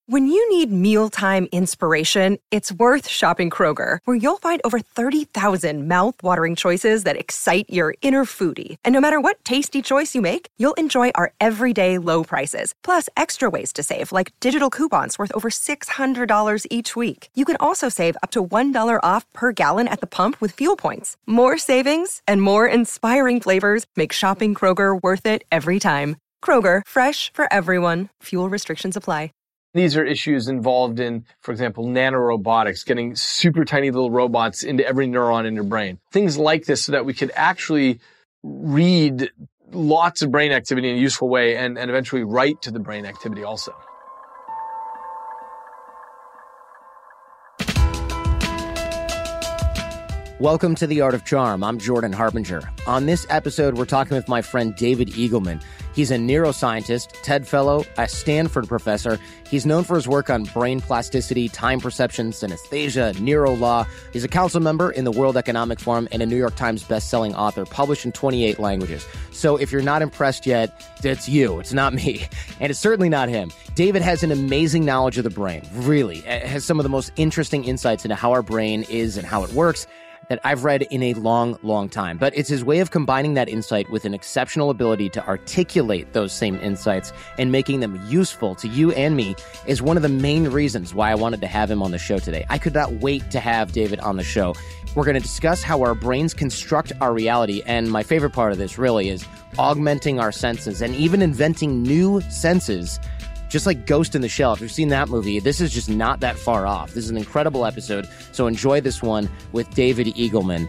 When you need mealtime inspiration, it's worth shopping Kroger, where you'll find over 30,000 mouth-watering choices that excite your inner foodie. And no matter what tasty choice you make, you'll enjoy our everyday low prices, plus extra ways to save, like digital coupons worth over $600 each week. You can also save up to $1 off per gallon at the pump with fuel points. More savings and more inspiring flavors make shopping Kroger worth it every time. Kroger, fresh for everyone. Fuel restrictions apply. These are issues involved in, for example, nanorobotics, getting super tiny little robots into every neuron in your brain. Things like this so that we could actually read lots of brain activity in a useful way and eventually write to the brain activity also. Welcome to The Art of Charm. I'm Jordan Harbinger. On this episode, we're talking with my friend David Eagleman. He's a neuroscientist, TED Fellow, a Stanford professor. He's known for his work on brain plasticity, time perception, synesthesia, neurolaw. He's a council member in the World Economic Forum and a New York Times bestselling author, published in 28 languages. So if you're not impressed yet, it's you. It's not me. And it's certainly not him. David has an amazing knowledge of the brain, really. Has some of the most interesting insights into how our brain is and how it works that I've read in a long, long time. But it's his way of combining that insight with an exceptional ability to articulate those same insights and making them useful to you and me is one of the main reasons why I wanted to have him on the show today. I could not wait to have David on the show. We're going to discuss how our brains construct our reality, and my favorite part of this really is augmenting our senses and even inventing new senses. Just like Ghost in the Shell, if you've seen that movie, this is just not that far off. This is an incredible episode, so enjoy this one with David Eagleman.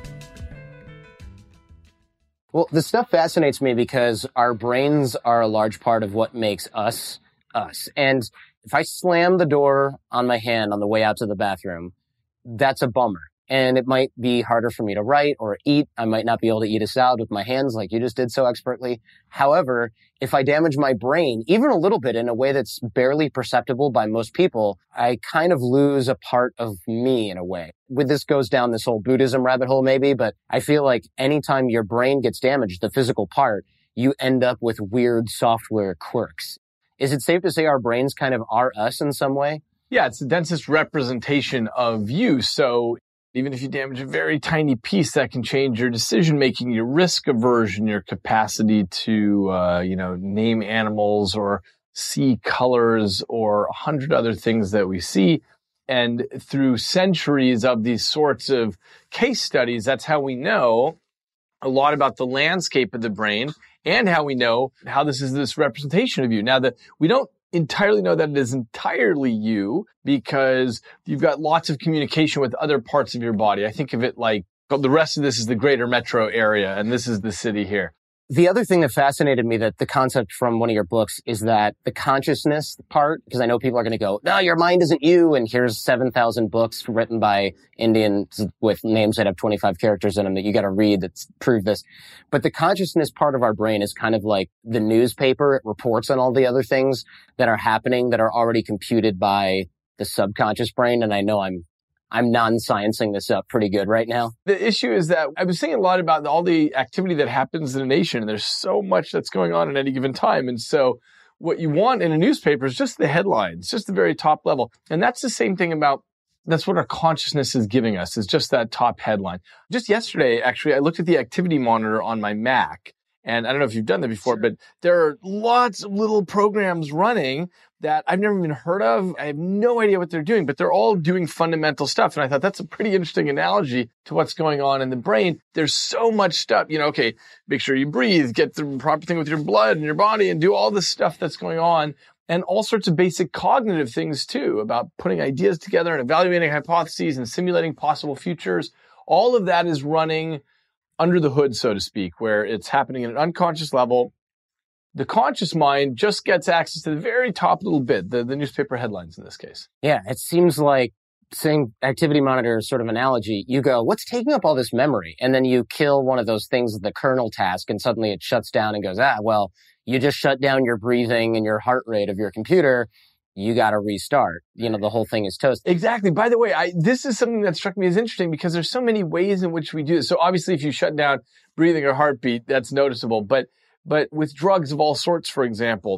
Well, this stuff fascinates me because our brains are a large part of what makes us, us. And if I slam the door on my hand on the way out to the bathroom, that's a bummer. And it might be harder for me to write or eat. I might not be able to eat a salad with my hands like you just did so expertly. However, if I damage my brain, even a little bit in a way that's barely perceptible by most people, I kind of lose a part of me in a way. With this goes down this whole Buddhism rabbit hole maybe, but I feel like anytime your brain gets damaged, the physical part, you end up with weird software quirks. Is it safe to say our brains kind of are us in some way? Yeah, it's the densest representation of you. So even if you damage a very tiny piece, that can change your decision-making, your risk aversion, your capacity to, name animals or see colors or 100 other things that we see. And through centuries of these sorts of case studies, that's how we know a lot about the landscape of the brain and how we know how this is this representation of you. Now, that we don't entirely know that it is entirely you because you've got lots of communication with other parts of your body. I think of it like the rest of this is the greater metro area and this is the city here. The other thing that fascinated me, that the concept from one of your books, is that the consciousness part, because I know people are going to go, no, your mind isn't you. And here's 7,000 books written by Indians with names that have 25 characters in them that you got to read that prove this. But the consciousness part of our brain is kind of like the newspaper. It reports on all the other things that are happening that are already computed by the subconscious brain. And I know I'm non-sciencing this up pretty good right now. The issue is that I was thinking a lot about all the activity that happens in a nation, and there's so much that's going on at any given time. And so what you want in a newspaper is just the headlines, just the very top level. And that's the same thing that's what our consciousness is giving us, is just that top headline. Just yesterday, actually, I looked at the activity monitor on my Mac. And I don't know if you've done that before, but there are lots of little programs running that I've never even heard of. I have no idea what they're doing, but they're all doing fundamental stuff. And I thought that's a pretty interesting analogy to what's going on in the brain. There's so much stuff, okay, make sure you breathe, get the proper thing with your blood and your body and do all this stuff that's going on. And all sorts of basic cognitive things too, about putting ideas together and evaluating hypotheses and simulating possible futures. All of that is running under the hood, so to speak, where it's happening at an unconscious level. The conscious mind just gets access to the very top little bit, the newspaper headlines in this case. Yeah, it seems like, saying activity monitor sort of analogy, you go, what's taking up all this memory? And then you kill one of those things with the kernel task, and suddenly it shuts down and goes, well, you just shut down your breathing and your heart rate of your computer. You got to restart. The whole thing is toast. Exactly. By the way, this is something that struck me as interesting because there's so many ways in which we do this. So obviously, if you shut down breathing or heartbeat, that's noticeable. But with drugs of all sorts, for example,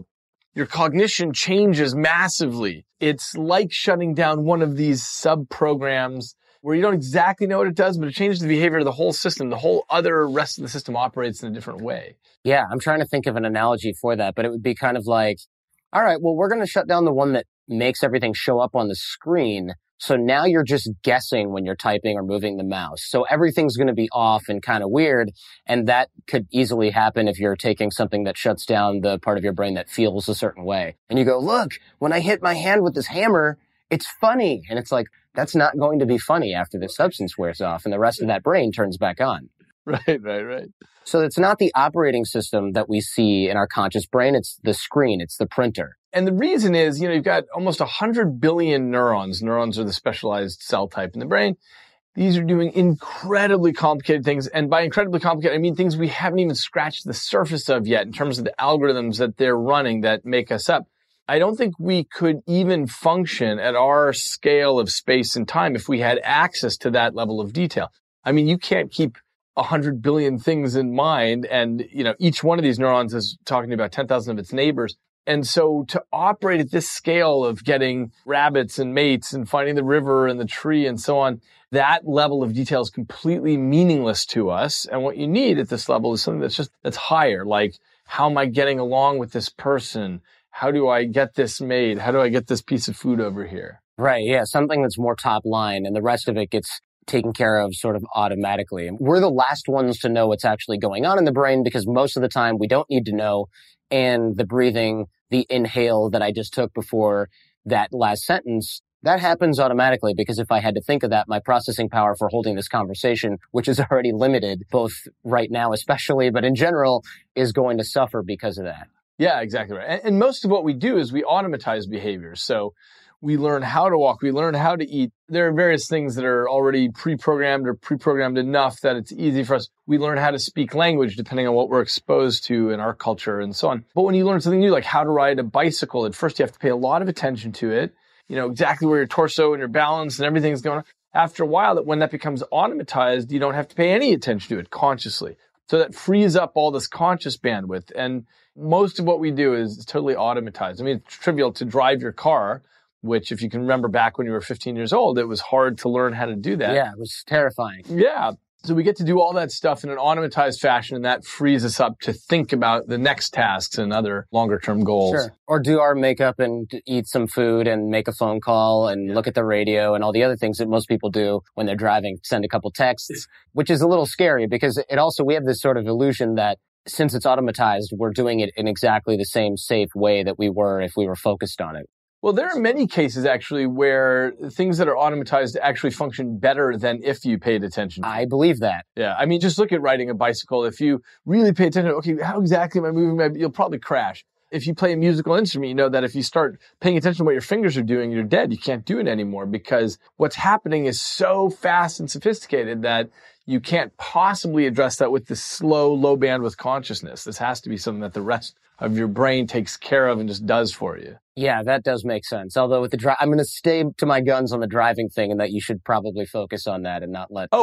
your cognition changes massively. It's like shutting down one of these sub-programs where you don't exactly know what it does, but it changes the behavior of the whole system. The whole other rest of the system operates in a different way. Yeah, I'm trying to think of an analogy for that, but it would be kind of like, all right, well, we're going to shut down the one that makes everything show up on the screen. So now you're just guessing when you're typing or moving the mouse. So everything's going to be off and kind of weird. And that could easily happen if you're taking something that shuts down the part of your brain that feels a certain way. And you go, look, when I hit my hand with this hammer, it's funny. And it's like, that's not going to be funny after the substance wears off and the rest of that brain turns back on. Right. So it's not the operating system that we see in our conscious brain. It's the screen. It's the printer. And the reason is, you've got almost 100 billion neurons. Neurons are the specialized cell type in the brain. These are doing incredibly complicated things. And by incredibly complicated, I mean things we haven't even scratched the surface of yet in terms of the algorithms that they're running that make us up. I don't think we could even function at our scale of space and time if we had access to that level of detail. I mean, you can't keep 100 billion things in mind. And, each one of these neurons is talking about 10,000 of its neighbors. And so to operate at this scale of getting rabbits and mates and finding the river and the tree and so on, that level of detail is completely meaningless to us. And what you need at this level is something that's higher. Like, how am I getting along with this person? How do I get this made? How do I get this piece of food over here? Right. Yeah. Something that's more top line, and the rest of it gets taken care of sort of automatically. We're the last ones to know what's actually going on in the brain because most of the time we don't need to know. And the breathing, the inhale that I just took before that last sentence, that happens automatically because if I had to think of that, my processing power for holding this conversation, which is already limited, both right now especially, but in general, is going to suffer because of that. Yeah, exactly right. And most of what we do is we automatize behaviors. So we learn how to walk, we learn how to eat. There are various things that are already pre-programmed or pre-programmed enough that it's easy for us. We learn how to speak language depending on what we're exposed to in our culture and so on. But when you learn something new, like how to ride a bicycle, at first you have to pay a lot of attention to it. Exactly where your torso and your balance and everything's going on. After a while, when that becomes automatized, you don't have to pay any attention to it consciously. So that frees up all this conscious bandwidth. And most of what we do is totally automatized. I mean, it's trivial to drive your car, which if you can remember back when you were 15 years old, it was hard to learn how to do that. Yeah, it was terrifying. Yeah. So we get to do all that stuff in an automatized fashion, and that frees us up to think about the next tasks and other longer-term goals. Sure. Or do our makeup and eat some food and make a phone call and look at the radio and all the other things that most people do when they're driving, send a couple texts, which is a little scary because we have this sort of illusion that since it's automatized, we're doing it in exactly the same safe way that we were if we were focused on it. Well, there are many cases actually where things that are automatized actually function better than if you paid attention. I believe that. Yeah. I mean, just look at riding a bicycle. If you really pay attention, okay, how exactly am I moving? You'll probably crash. If you play a musical instrument, you know that if you start paying attention to what your fingers are doing, you're dead. You can't do it anymore because what's happening is so fast and sophisticated that you can't possibly address that with this slow, low bandwidth consciousness. This has to be something that the rest of your brain takes care of and just does for you. Yeah, that does make sense. Although with the I'm going to stay to my guns on the driving thing and that you should probably focus on that and not let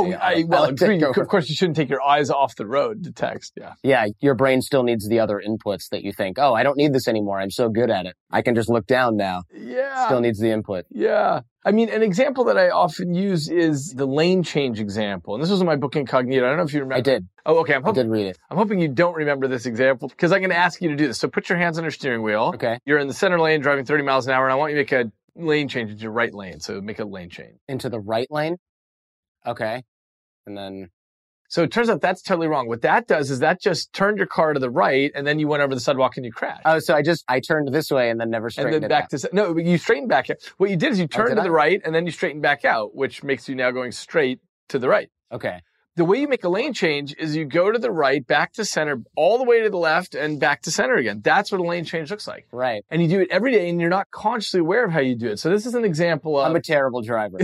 of course you shouldn't take your eyes off the road to text. Yeah. Yeah, your brain still needs the other inputs that you think, oh, I don't need this anymore. I'm so good at it. I can just look down now. Yeah. Still needs the input. Yeah. I mean, an example that I often use is the lane change example. And this was in my book Incognito. I don't know if you remember. I did. Oh, okay. I did read it. I'm hoping you don't remember this example because I'm going to ask you to do this. So put your hands on your steering wheel. Okay. You're in the center lane driving 30 miles an hour, and I want you to make a lane change into your right lane. So make a lane change. Into the right lane? Okay. And then... So it turns out that's totally wrong. What that does is that just turned your car to the right, and then you went over the sidewalk and you crashed. Oh, so I turned this way and then never straightened it back out. No, you straightened back out. What you did is you turned to the right, and then you straightened back out, which makes you now going straight to the right. Okay. The way you make a lane change is you go to the right, back to center, all the way to the left, and back to center again. That's what a lane change looks like. Right. And you do it every day, and you're not consciously aware of how you do it. So this is an example of... I'm a terrible driver.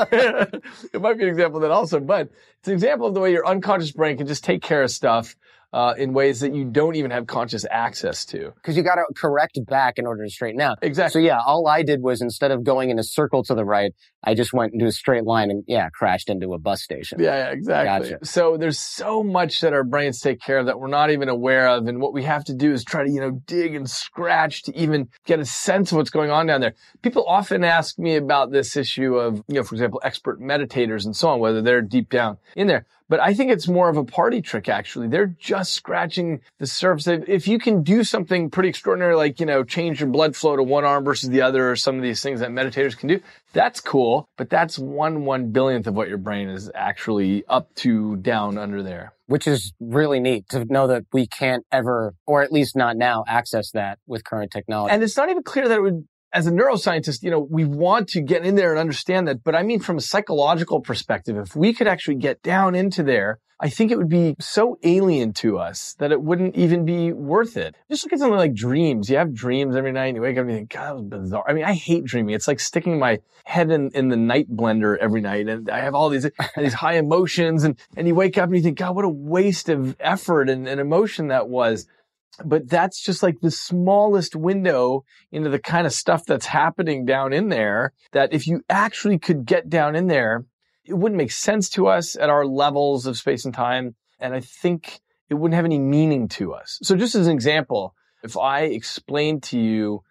It might be an example of that also, but it's an example of the way your unconscious brain can just take care of stuff in ways that you don't even have conscious access to. Because you got to correct back in order to straighten out. Exactly. So yeah, all I did was instead of going in a circle to the right, I just went into a straight line and crashed into a bus station. Yeah, exactly. Gotcha. So there's so much that our brains take care of that we're not even aware of. And what we have to do is try to, dig and scratch to even get a sense of what's going on down there. People often ask me about this issue of, for example, expert meditators and so on, whether they're deep down in there. But I think it's more of a party trick, actually. They're just scratching the surface. If you can do something pretty extraordinary, like, change your blood flow to one arm versus the other, or some of these things that meditators can do, that's cool. But that's 1/1 billionth of what your brain is actually up to down under there. Which is really neat to know that we can't ever, or at least not now, access that with current technology. And it's not even clear that it would, as a neuroscientist, we want to get in there and understand that. But I mean, from a psychological perspective, if we could actually get down into there, I think it would be so alien to us that it wouldn't even be worth it. Just look at something like dreams. You have dreams every night and you wake up and you think, God, that was bizarre. I mean, I hate dreaming. It's like sticking my head in the night blender every night. And I have all these high emotions and you wake up and you think, God, what a waste of effort and emotion that was. But that's just like the smallest window into the kind of stuff that's happening down in there, that if you actually could get down in there, it wouldn't make sense to us at our levels of space and time. And I think it wouldn't have any meaning to us. So just as an example, if I explained to you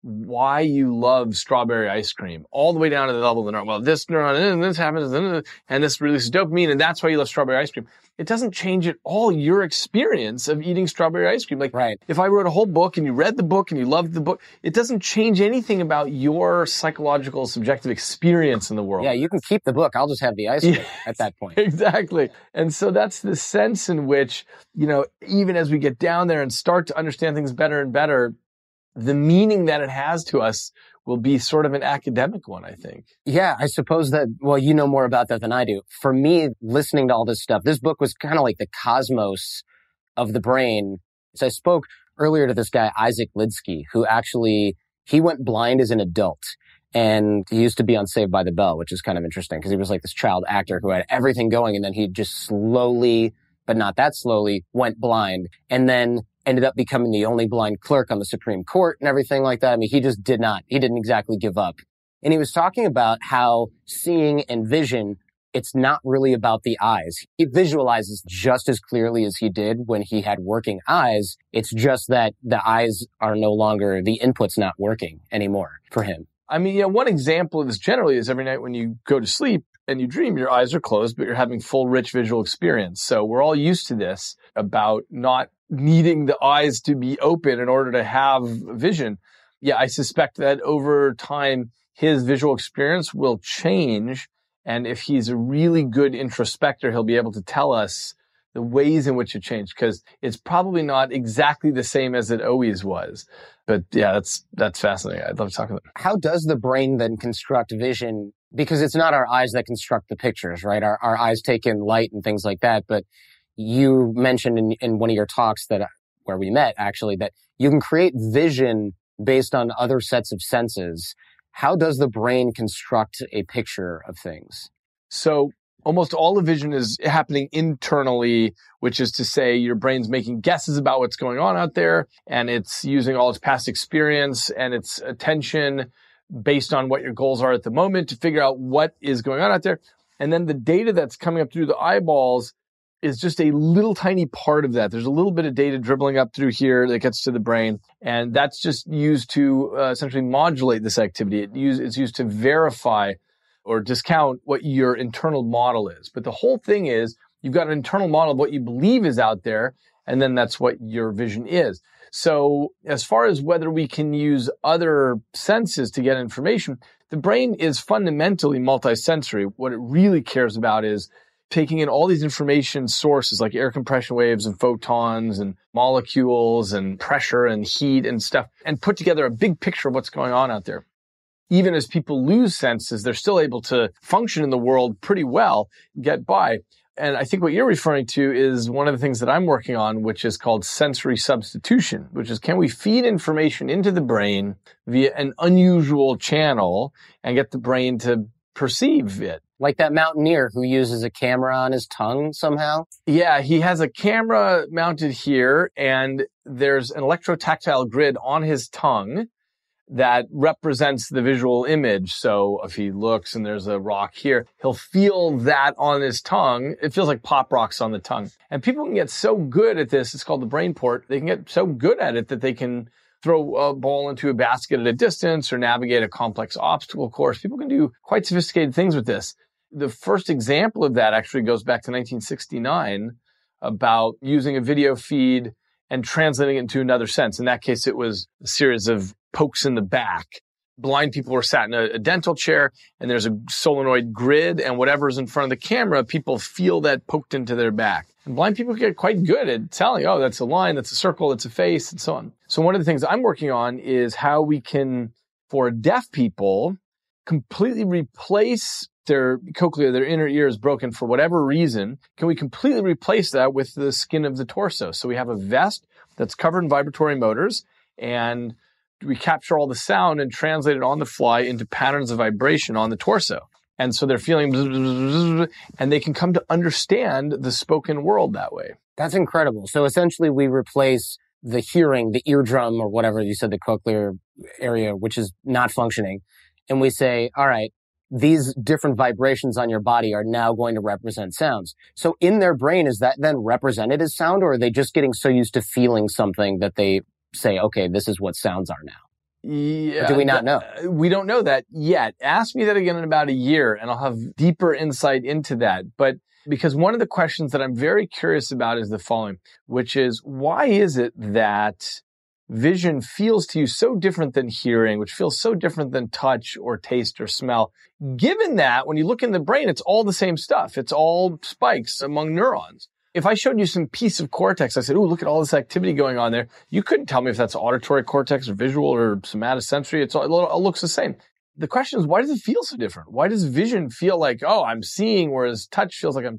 why you love strawberry ice cream all the way down to the level of the neuron, well, this neuron, and this happens, and this releases dopamine, and that's why you love strawberry ice cream. It doesn't change at all your experience of eating strawberry ice cream. Like, right. If I wrote a whole book and you read the book and you loved the book, it doesn't change anything about your psychological, subjective experience in the world. Yeah, you can keep the book. I'll just have the ice cream at that point. Exactly. And so that's the sense in which, even as we get down there and start to understand things better and better, the meaning that it has to us will be sort of an academic one, I think. Yeah, I suppose that, well, you know more about that than I do. For me, listening to all this stuff, this book was kind of like the cosmos of the brain. So I spoke earlier to this guy, Isaac Lidsky, who actually, he went blind as an adult. And he used to be on Saved by the Bell, which is kind of interesting because he was like this child actor who had everything going. And then he just slowly, but not that slowly, went blind. And then ended up becoming the only blind clerk on the Supreme Court and everything like that. I mean, he didn't exactly give up. And he was talking about how seeing and vision, it's not really about the eyes. He visualizes just as clearly as he did when he had working eyes. It's just that the eyes are no longer, the input's not working anymore for him. I mean, one example of this generally is every night when you go to sleep and you dream, your eyes are closed, but you're having full, rich visual experience. So we're all used to this about not needing the eyes to be open in order to have vision. Yeah, I suspect that over time, his visual experience will change. And if he's a really good introspector, he'll be able to tell us the ways in which it changed, because it's probably not exactly the same as it always was. But yeah, that's fascinating. I'd love to talk about it. How does the brain then construct vision? Because it's not our eyes that construct the pictures, right? Our eyes take in light and things like that. But you mentioned in one of your talks where we met, actually, that you can create vision based on other sets of senses. How does the brain construct a picture of things? So almost all the vision is happening internally, which is to say your brain's making guesses about what's going on out there, and it's using all its past experience and its attention based on what your goals are at the moment to figure out what is going on out there. And then the data that's coming up through the eyeballs is just a little tiny part of that. There's a little bit of data dribbling up through here that gets to the brain, and that's just used to essentially modulate this activity. It's used to verify or discount what your internal model is. But the whole thing is you've got an internal model of what you believe is out there, and then that's what your vision is. So as far as whether we can use other senses to get information, the brain is fundamentally multisensory. What it really cares about is taking in all these information sources like air compression waves and photons and molecules and pressure and heat and stuff, and put together a big picture of what's going on out there. Even as people lose senses, they're still able to function in the world pretty well, get by. And I think what you're referring to is one of the things that I'm working on, which is called sensory substitution, which is, can we feed information into the brain via an unusual channel and get the brain to perceive it. Like that mountaineer who uses a camera on his tongue somehow? Yeah, he has a camera mounted here, and there's an electrotactile grid on his tongue that represents the visual image. So if he looks and there's a rock here, he'll feel that on his tongue. It feels like pop rocks on the tongue. And people can get so good at this, it's called the brain port. They can get so good at it that they can throw a ball into a basket at a distance or navigate a complex obstacle course. People can do quite sophisticated things with this. The first example of that actually goes back to 1969 about using a video feed and translating it into another sense. In that case, it was a series of pokes in the back. Blind people were sat in a dental chair, and there's a solenoid grid, and whatever's in front of the camera, people feel that poked into their back. And blind people get quite good at telling, oh, that's a line, that's a circle, that's a face, and so on. So one of the things I'm working on is how we can, for deaf people, completely replace their cochlea, their inner ear is broken for whatever reason. Can we completely replace that with the skin of the torso? So we have a vest that's covered in vibratory motors, and we capture all the sound and translate it on the fly into patterns of vibration on the torso. And so they're feeling bzz, bzz, bzz, and they can come to understand the spoken world that way. That's incredible. So essentially we replace the hearing, the eardrum or whatever you said, the cochlear area, which is not functioning. And we say, all right, these different vibrations on your body are now going to represent sounds. So in their brain, is that then represented as sound, or are they just getting so used to feeling something that they say, okay, this is what sounds are now? Yeah. Or do we not know? We don't know that yet. Ask me that again in about a year, and I'll have deeper insight into that. But because one of the questions that I'm very curious about is the following, which is, why is it that vision feels to you so different than hearing, which feels so different than touch or taste or smell, given that when you look in the brain, it's all the same stuff. It's all spikes among neurons. If I showed you some piece of cortex, I said, oh, look at all this activity going on there. You couldn't tell me if that's auditory cortex or visual or somatosensory. It all looks the same. The question is, why does it feel so different? Why does vision feel like, oh, I'm seeing, whereas touch feels like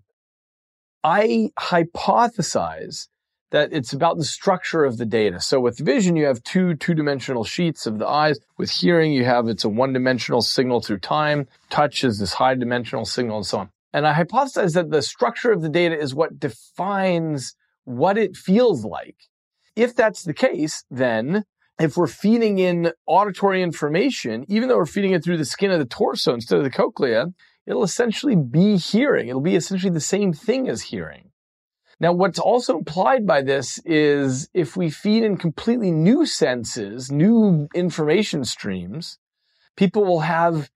I hypothesize that it's about the structure of the data. So with vision, you have two-dimensional sheets of the eyes. With hearing, it's a one-dimensional signal through time. Touch is this high-dimensional signal and so on. And I hypothesize that the structure of the data is what defines what it feels like. If that's the case, then if we're feeding in auditory information, even though we're feeding it through the skin of the torso instead of the cochlea, it'll essentially be hearing. It'll be essentially the same thing as hearing. Now, what's also implied by this is if we feed in completely new senses, new information streams, people will have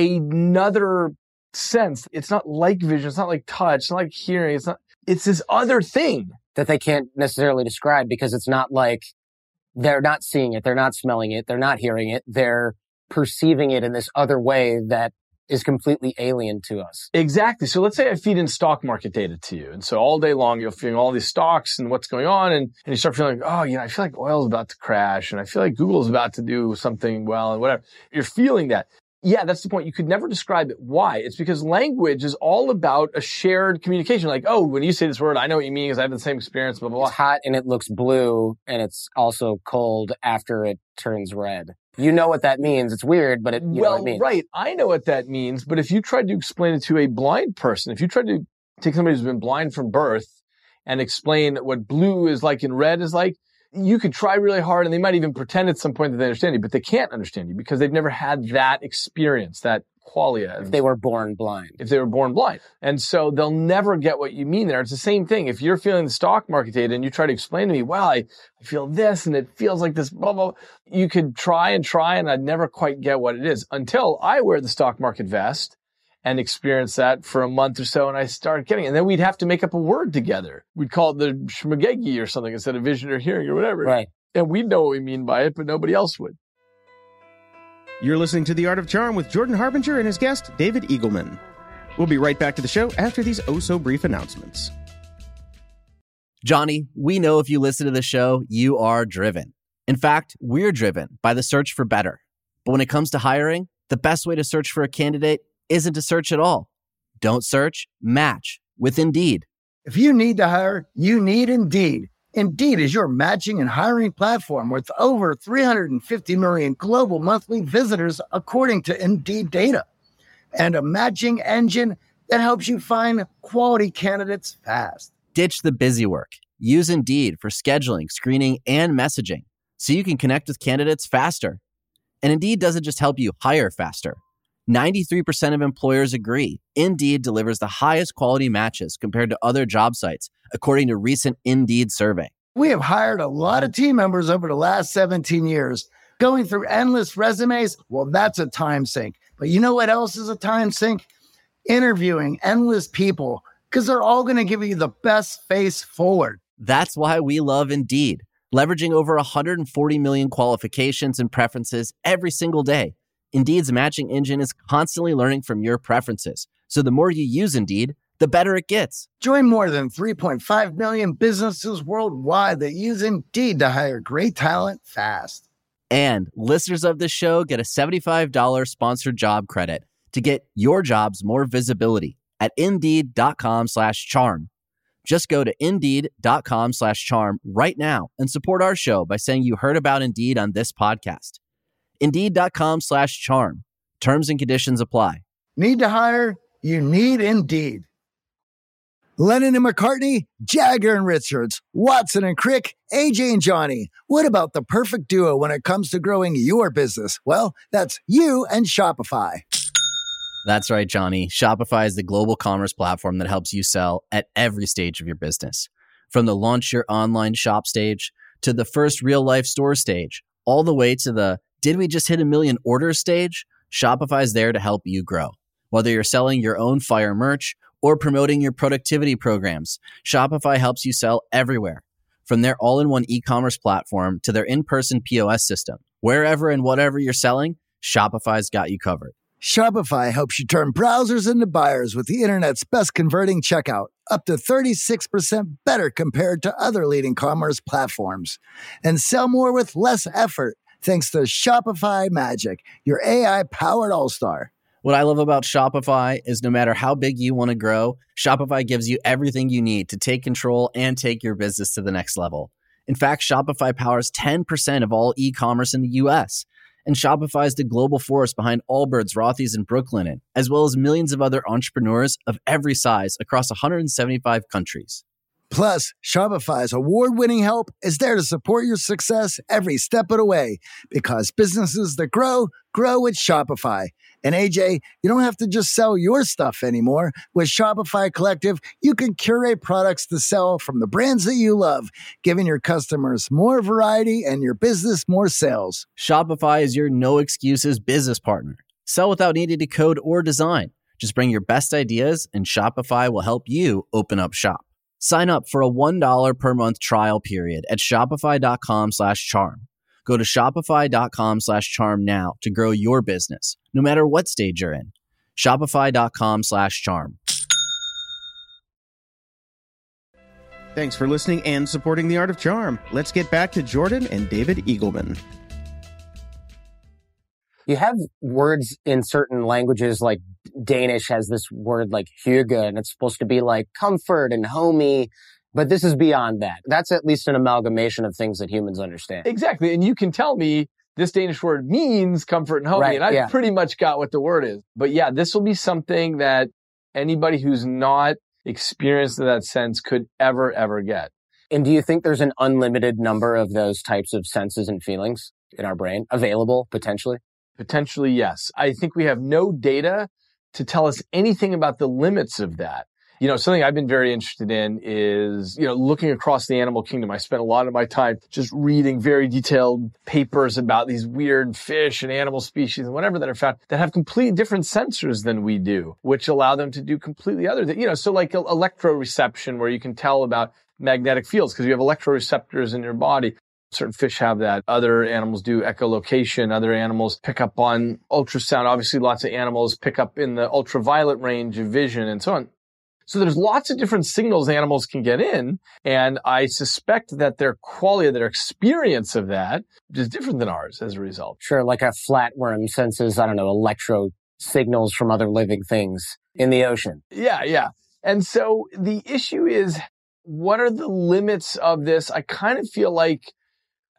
another sense. It's not like vision. It's not like touch. It's not like hearing. It's this other thing that they can't necessarily describe, because it's not like they're not seeing it. They're not smelling it. They're not hearing it. They're perceiving it in this other way that is completely alien to us. Exactly. So let's say I feed in stock market data to you. And so all day long, you're feeling all these stocks and what's going on. And you start feeling like, oh, I feel like oil's about to crash. And I feel like Google's about to do something well and whatever. You're feeling that. Yeah, that's the point. You could never describe it. Why? It's because language is all about a shared communication. Like, oh, when you say this word, I know what you mean because I have the same experience, blah, blah, blah. It's hot and it looks blue, and it's also cold after it turns red. You know what that means. It's weird, but you know what it means. Right. I know what that means. But if you tried to explain it to a blind person, if you tried to take somebody who's been blind from birth and explain what blue is like and red is like, you could try really hard, and they might even pretend at some point that they understand you, but they can't understand you because they've never had that experience, that qualia. If they were born blind. And so they'll never get what you mean there. It's the same thing. If you're feeling the stock market data and you try to explain to me, well, I feel this and it feels like this, blah, blah, blah. You could try and I'd never quite get what it is until I wear the stock market vest and experience that for a month or so, and I started getting it. And then we'd have to make up a word together. We'd call it the shmagegi or something instead of vision or hearing or whatever. Right. And we'd know what we mean by it, but nobody else would. You're listening to The Art of Charm with Jordan Harbinger and his guest, David Eagleman. We'll be right back to the show after these oh-so-brief announcements. Johnny, we know if you listen to the show, you are driven. In fact, we're driven by the search for better. But when it comes to hiring, the best way to search for a candidate isn't to search at all. Don't search, match with Indeed. If you need to hire, you need Indeed. Indeed is your matching and hiring platform with over 350 million global monthly visitors, according to Indeed data. and a matching engine that helps you find quality candidates fast. Ditch the busy work. Use Indeed for scheduling, screening, and messaging so you can connect with candidates faster. And Indeed doesn't just help you hire faster. 93% of employers agree Indeed delivers the highest quality matches compared to other job sites, according to a recent Indeed survey. We have hired a lot of team members over the last 17 years. Going through endless resumes, well, that's a time sink. But you know what else is a time sink? Interviewing endless people, because they're all going to give you the best face forward. That's why we love Indeed, leveraging over 140 million qualifications and preferences every single day. Indeed's matching engine is constantly learning from your preferences. So the more you use Indeed, the better it gets. Join more than 3.5 million businesses worldwide that use Indeed to hire great talent fast. And listeners of this show get a $75 sponsored job credit to get your jobs more visibility at Indeed.com/charm. Just go to Indeed.com/charm right now and support our show by saying you heard about Indeed on this podcast. Indeed.com/charm. Terms and conditions apply. Need to hire? You need Indeed. Lennon and McCartney, Jagger and Richards, Watson and Crick, AJ and Johnny. What about the perfect duo when it comes to growing your business? Well, that's you and Shopify. That's right, Johnny. Shopify is the global commerce platform that helps you sell at every stage of your business. From the launch your online shop stage to the first real life store stage, all the way to the did we just hit 1 million orders stage? Shopify is there to help you grow. Whether you're selling your own fire merch or promoting your productivity programs, Shopify helps you sell everywhere. From their all-in-one e-commerce platform to their in-person POS system, wherever and whatever you're selling, Shopify's got you covered. Shopify helps you turn browsers into buyers with the internet's best converting checkout, up to 36% better compared to other leading commerce platforms. And sell more with less effort thanks to Shopify Magic, your AI-powered all-star. What I love about Shopify is no matter how big you want to grow, Shopify gives you everything you need to take control and take your business to the next level. In fact, Shopify powers 10% of all e-commerce in the U.S., and Shopify is the global force behind Allbirds, Rothy's, and Brooklinen, as well as millions of other entrepreneurs of every size across 175 countries. Plus, Shopify's award-winning help is there to support your success every step of the way, because businesses that grow with Shopify. And AJ, you don't have to just sell your stuff anymore. With Shopify Collective, you can curate products to sell from the brands that you love, giving your customers more variety and your business more sales. Shopify is your no excuses business partner. Sell without needing to code or design. Just bring your best ideas and Shopify will help you open up shop. Sign up for a $1 per month trial period at shopify.com/charm. Go to shopify.com/charm now to grow your business, no matter what stage you're in. Shopify.com/charm. Thanks for listening and supporting The Art of Charm. Let's get back to Jordan and David Eagleman. You have words in certain languages, like Danish has this word like hygge, and it's supposed to be like comfort and homey, but this is beyond that. That's at least an amalgamation of things that humans understand. Exactly. And you can tell me this Danish word means comfort and homey, right, and I've pretty much got what the word is. But yeah, this will be something that anybody who's not experienced in that sense could ever get. And do you think there's an unlimited number of those types of senses and feelings in our brain available potentially? Potentially, yes. I think we have no data to tell us anything about the limits of that. You know, something I've been very interested in is, looking across the animal kingdom. I spent a lot of my time just reading very detailed papers about these weird fish and animal species and whatever that are found that have completely different sensors than we do, which allow them to do completely other things. So like electroreception, where you can tell about magnetic fields because you have electroreceptors in your body. Certain fish have that. Other animals do echolocation. Other animals pick up on ultrasound. Obviously, lots of animals pick up in the ultraviolet range of vision and so on. So there's lots of different signals animals can get in. And I suspect that their quality, their experience of that is different than ours as a result. Sure, like a flatworm senses, electro signals from other living things in the ocean. Yeah. And so the issue is, what are the limits of this? I kind of feel like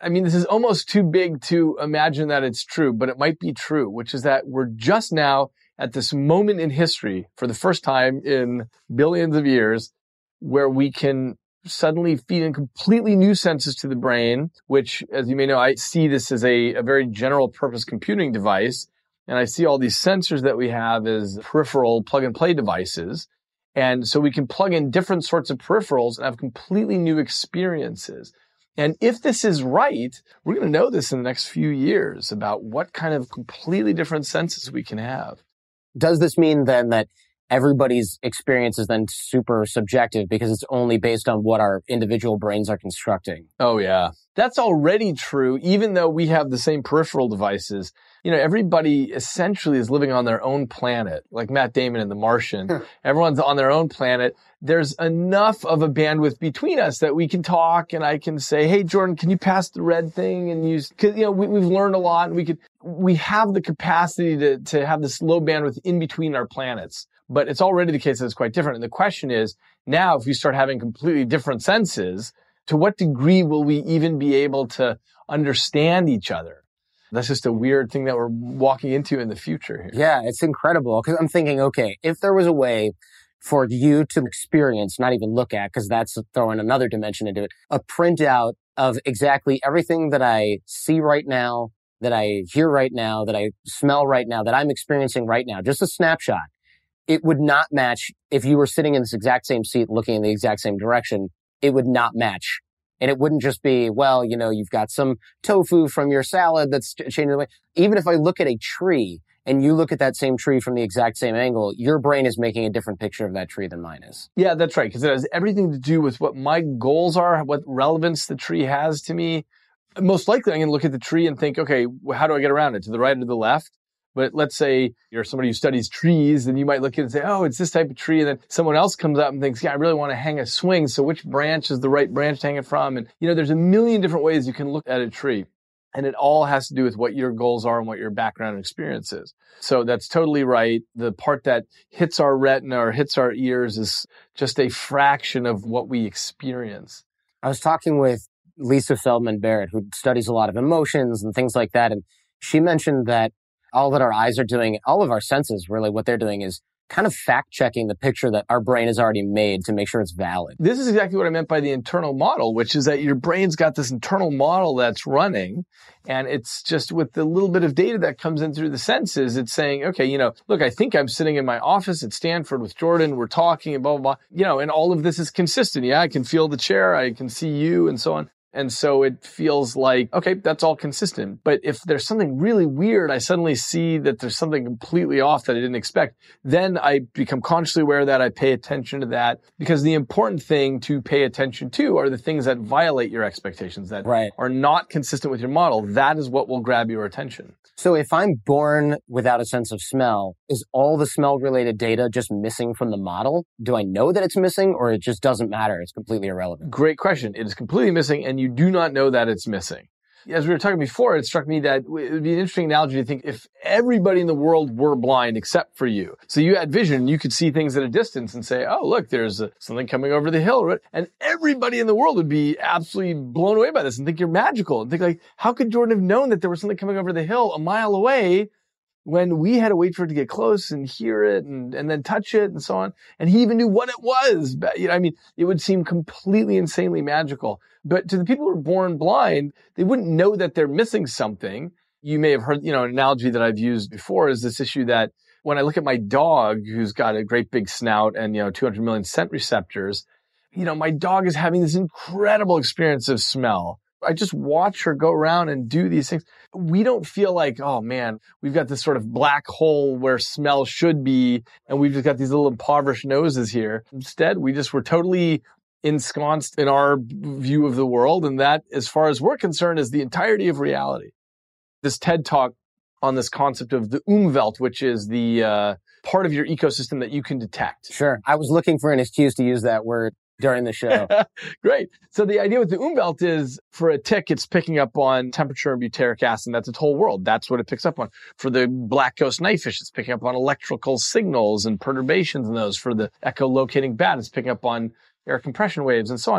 I mean, this is almost too big to imagine that it's true, but it might be true, which is that we're just now at this moment in history for the first time in billions of years where we can suddenly feed in completely new senses to the brain, which, as you may know, I see this as a very general purpose computing device. And I see all these sensors that we have as peripheral plug and play devices. And so we can plug in different sorts of peripherals and have completely new experiences. And if this is right, we're going to know this in the next few years about what kind of completely different senses we can have. Does this mean then that everybody's experience is then super subjective because it's only based on what our individual brains are constructing? Oh, yeah. That's already true, even though we have the same peripheral devices. You know, everybody essentially is living on their own planet, like Matt Damon in The Martian. Everyone's on their own planet. There's enough of a bandwidth between us that we can talk and I can say, hey, Jordan, can you pass the red thing? And use, cause, you know, we've learned a lot and we have the capacity to have this low bandwidth in between our planets. But it's already the case that it's quite different. And the question is, now if we start having completely different senses, to what degree will we even be able to understand each other? That's just a weird thing that we're walking into in the future here. Yeah, it's incredible. Because I'm thinking, okay, if there was a way for you to experience, not even look at, because that's throwing another dimension into it, a printout of exactly everything that I see right now, that I hear right now, that I smell right now, that I'm experiencing right now, just a snapshot. It would not match if you were sitting in this exact same seat looking in the exact same direction. It would not match. And it wouldn't just be, well, you know, you've got some tofu from your salad that's changing the way. Even if I look at a tree and you look at that same tree from the exact same angle, your brain is making a different picture of that tree than mine is. Yeah, that's right. Because it has everything to do with what my goals are, what relevance the tree has to me. Most likely, I'm going to look at the tree and think, okay, how do I get around it? To the right or the left? But let's say you're somebody who studies trees, then you might look at it and say, oh, it's this type of tree. And then someone else comes up and thinks, yeah, I really want to hang a swing. So which branch is the right branch to hang it from? And, you know, there's a million different ways you can look at a tree. And it all has to do with what your goals are and what your background and experience is. So that's totally right. The part that hits our retina or hits our ears is just a fraction of what we experience. I was talking with Lisa Feldman Barrett, who studies a lot of emotions and things like that. And she mentioned that all that our eyes are doing, all of our senses, really, what they're doing is kind of fact-checking the picture that our brain has already made to make sure it's valid. This is exactly what I meant by the internal model, which is that your brain's got this internal model that's running, and it's just with the little bit of data that comes in through the senses, it's saying, okay, you know, look, I think I'm sitting in my office at Stanford with Jordan, we're talking and blah, blah, blah, you know, and all of this is consistent. Yeah, I can feel the chair, I can see you, and so on. And so it feels like, okay, that's all consistent. But if there's something really weird, I suddenly see that there's something completely off that I didn't expect. Then I become consciously aware of that. I pay attention to that because the important thing to pay attention to are the things that violate your expectations, that are not consistent with your model. That is what will grab your attention. So if I'm born without a sense of smell, is all the smell-related data just missing from the model? Do I know that it's missing, or it just doesn't matter? It's completely irrelevant. Great question. It is completely missing, and you do not know that it's missing. As we were talking before, it struck me that it would be an interesting analogy to think if everybody in the world were blind except for you. So you had vision, you could see things at a distance and say, oh, look, there's something coming over the hill. And everybody in the world would be absolutely blown away by this and think you're magical. And think like, how could Jordan have known that there was something coming over the hill a mile away when we had to wait for it to get close and hear it and then touch it and so on? And he even knew what it was. You know, I mean, it would seem completely insanely magical. But to the people who are born blind, they wouldn't know that they're missing something. You may have heard, you know, an analogy that I've used before is this issue that when I look at my dog, who's got a great big snout and, you know, 200 million scent receptors, you know, my dog is having this incredible experience of smell. I just watch her go around and do these things. We don't feel like, oh man, we've got this sort of black hole where smell should be, and we've just got these little impoverished noses here. Instead, we're totally ensconced in our view of the world, and that, as far as we're concerned, is the entirety of reality. This TED Talk on this concept of the Umwelt, which is the part of your ecosystem that you can detect. Sure. I was looking for an excuse to use that word during the show. Great. So the idea with the Umwelt is for a tick, it's picking up on temperature and butyric acid. That's its whole world. That's what it picks up on. For the black ghost knifefish, it's picking up on electrical signals and perturbations in those. For the echolocating bat, it's picking up on air compression waves and so on.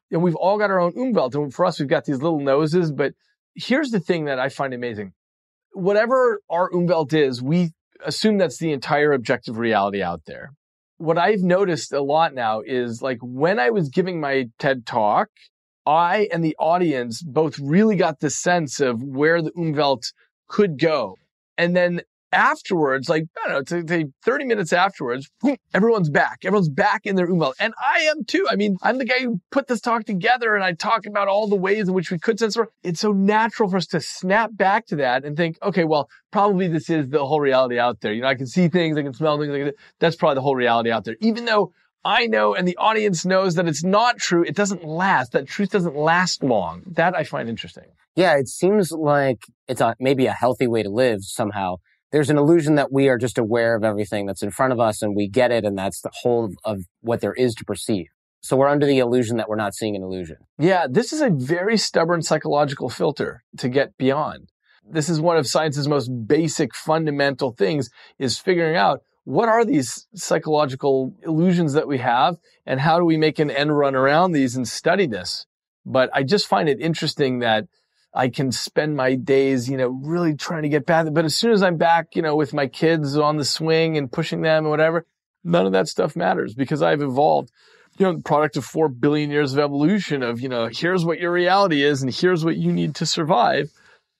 And we've all got our own Umwelt. And for us, we've got these little noses. But here's the thing that I find amazing. Whatever our Umwelt is, we assume that's the entire objective reality out there. What I've noticed a lot now is like when I was giving my TED Talk, I and the audience both really got the sense of where the Umwelt could go. And then afterwards, like, I don't know, say 30 minutes afterwards, everyone's back. Everyone's back in their Umwelt. And I am too. I mean, I'm the guy who put this talk together and I talk about all the ways in which we could sense. It's so natural for us to snap back to that and think, okay, well, probably this is the whole reality out there. You know, I can see things, I can smell things. That's probably the whole reality out there. Even though I know and the audience knows that it's not true, it doesn't last. That truth doesn't last long. That I find interesting. Yeah, it seems like it's maybe a healthy way to live somehow. There's an illusion that we are just aware of everything that's in front of us and we get it, and that's the whole of what there is to perceive. So we're under the illusion that we're not seeing an illusion. Yeah, this is a very stubborn psychological filter to get beyond. This is one of science's most basic fundamental things, is figuring out what are these psychological illusions that we have and how do we make an end run around these and study this. But I just find it interesting that I can spend my days, really trying to get past it. But as soon as I'm back, with my kids on the swing and pushing them and whatever, none of that stuff matters because I've evolved, the product of 4 billion years of evolution of, here's what your reality is and here's what you need to survive.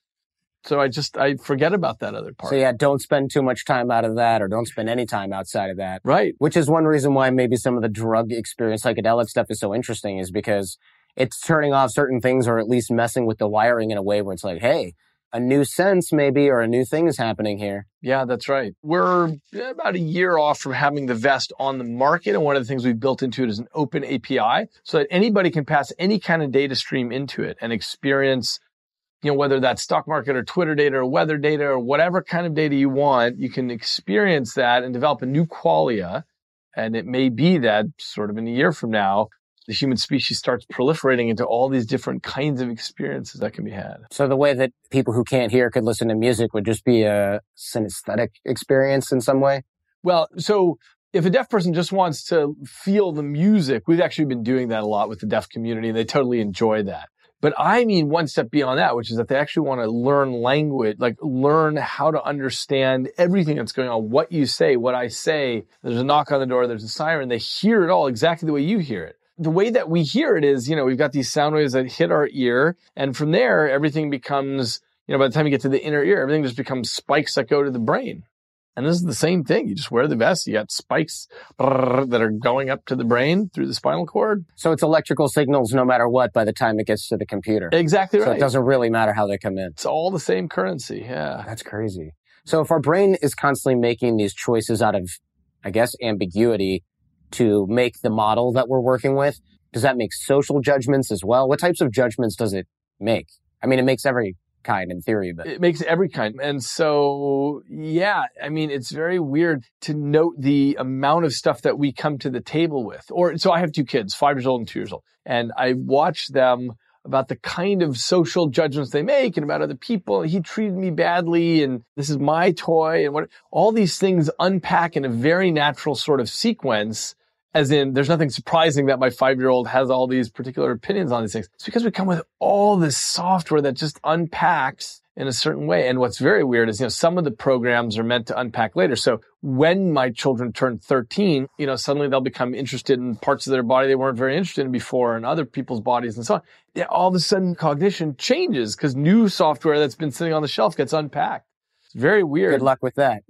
So I forget about that other part. So yeah, don't spend too much time out of that or don't spend any time outside of that. Right. Which is one reason why maybe some of the drug experience, psychedelic stuff is so interesting, is because it's turning off certain things or at least messing with the wiring in a way where it's like, hey, a new sense maybe or a new thing is happening here. Yeah, that's right. We're about a year off from having the vest on the market. And one of the things we've built into it is an open API so that anybody can pass any kind of data stream into it and experience, whether that's stock market or Twitter data or weather data or whatever kind of data you want, you can experience that and develop a new qualia. And it may be that sort of in a year from now, the human species starts proliferating into all these different kinds of experiences that can be had. So the way that people who can't hear could listen to music would just be a synesthetic experience in some way? Well, so if a deaf person just wants to feel the music, we've actually been doing that a lot with the deaf community, and they totally enjoy that. But I mean one step beyond that, which is that they actually want to learn language, like learn how to understand everything that's going on, what you say, what I say. There's a knock on the door, there's a siren. They hear it all exactly the way you hear it. The way that we hear it is, we've got these sound waves that hit our ear. And from there, everything becomes, by the time you get to the inner ear, everything just becomes spikes that go to the brain. And this is the same thing. You just wear the vest. You got spikes that are going up to the brain through the spinal cord. So it's electrical signals no matter what by the time it gets to the computer. Exactly right. So it doesn't really matter how they come in. It's all the same currency. Yeah. That's crazy. So if our brain is constantly making these choices out of, I guess, ambiguity to make the model that we're working with, does that make social judgments as well? What types of judgments does it make? I mean, it makes every kind in theory, but it makes every kind. And so, yeah, it's very weird to note the amount of stuff that we come to the table with. So I have 2 kids, 5 years old and 2 years old, and I watch them about the kind of social judgments they make and about other people. He treated me badly and this is my toy and what all these things unpack in a very natural sort of sequence. As in, there's nothing surprising that my 5-year-old has all these particular opinions on these things. It's because we come with all this software that just unpacks in a certain way. And what's very weird is, some of the programs are meant to unpack later. So when my children turn 13, suddenly they'll become interested in parts of their body they weren't very interested in before and other people's bodies and so on. Yeah, all of a sudden cognition changes because new software that's been sitting on the shelf gets unpacked. It's very weird. Good luck with that.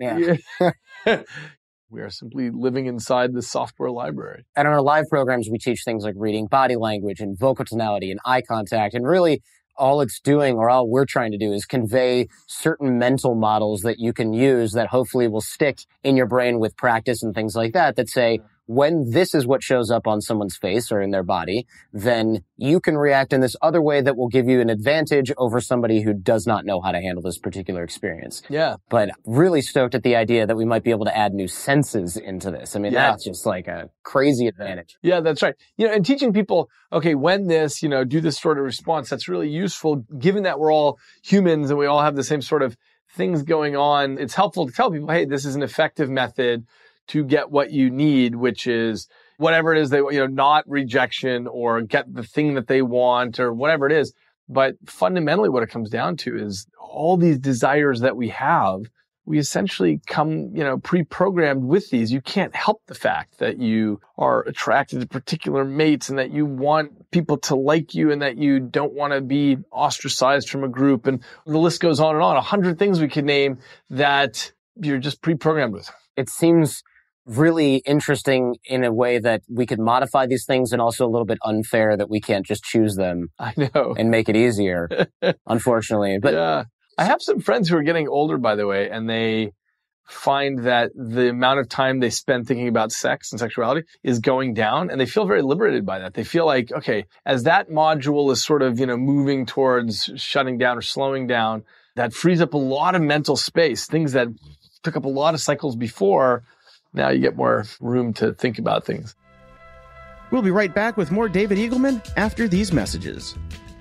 Yeah. We are simply living inside the software library. And on our live programs, we teach things like reading body language and vocal tonality and eye contact. And really, all it's doing, or all we're trying to do, is convey certain mental models that you can use that hopefully will stick in your brain with practice and things like that say, when this is what shows up on someone's face or in their body, then you can react in this other way that will give you an advantage over somebody who does not know how to handle this particular experience. Yeah. But really stoked at the idea that we might be able to add new senses into this. That's just like a crazy advantage. Yeah, that's right. And teaching people, okay, when this, do this sort of response, that's really useful given that we're all humans and we all have the same sort of things going on. It's helpful to tell people, hey, this is an effective method to get what you need, which is, whatever it is they, not rejection or get the thing that they want or whatever it is. But fundamentally what it comes down to is all these desires that we have, we essentially come, pre-programmed with these. You can't help the fact that you are attracted to particular mates and that you want people to like you and that you don't want to be ostracized from a group. And the list goes on and on. 100 things we could name that you're just pre-programmed with. It seems really interesting in a way that we could modify these things, and also a little bit unfair that we can't just choose them. I know. And make it easier, unfortunately. But yeah. I have some friends who are getting older, by the way, and they find that the amount of time they spend thinking about sex and sexuality is going down, and they feel very liberated by that. They feel like, okay, as that module is sort of, moving towards shutting down or slowing down, that frees up a lot of mental space, things that took up a lot of cycles before. Now you get more room to think about things. We'll be right back with more David Eagleman after these messages.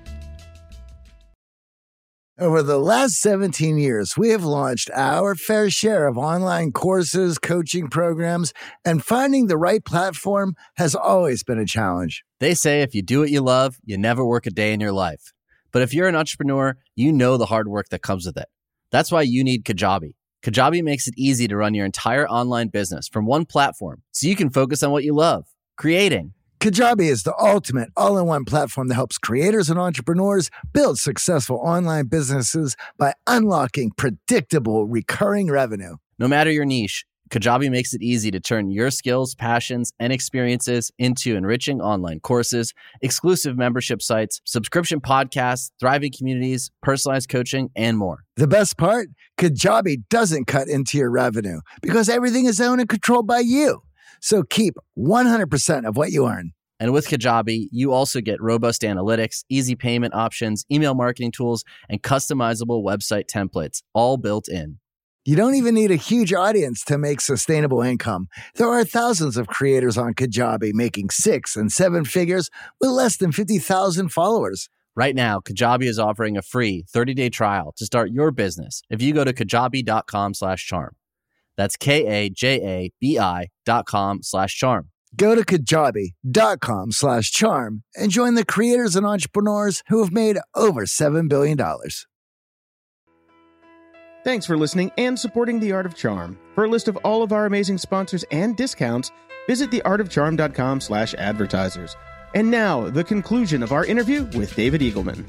Over the last 17 years, we have launched our fair share of online courses, coaching programs, and finding the right platform has always been a challenge. They say if you do what you love, you never work a day in your life. But if you're an entrepreneur, you know the hard work that comes with it. That's why you need Kajabi. Kajabi makes it easy to run your entire online business from one platform so you can focus on what you love, creating. Kajabi is the ultimate all-in-one platform that helps creators and entrepreneurs build successful online businesses by unlocking predictable, recurring revenue. No matter your niche, Kajabi makes it easy to turn your skills, passions, and experiences into enriching online courses, exclusive membership sites, subscription podcasts, thriving communities, personalized coaching, and more. The best part? Kajabi doesn't cut into your revenue because everything is owned and controlled by you. So keep 100% of what you earn. And with Kajabi, you also get robust analytics, easy payment options, email marketing tools, and customizable website templates, all built in. You don't even need a huge audience to make sustainable income. There are thousands of creators on Kajabi making 6 and 7 figures with less than 50,000 followers. Right now, Kajabi is offering a free 30-day trial to start your business if you go to kajabi.com/charm. That's KAJABI.com/charm. Go to kajabi.com/charm and join the creators and entrepreneurs who have made over $7 billion. Thanks for listening and supporting The Art of Charm. For a list of all of our amazing sponsors and discounts, visit theartofcharm.com/advertisers. And now, the conclusion of our interview with David Eagleman.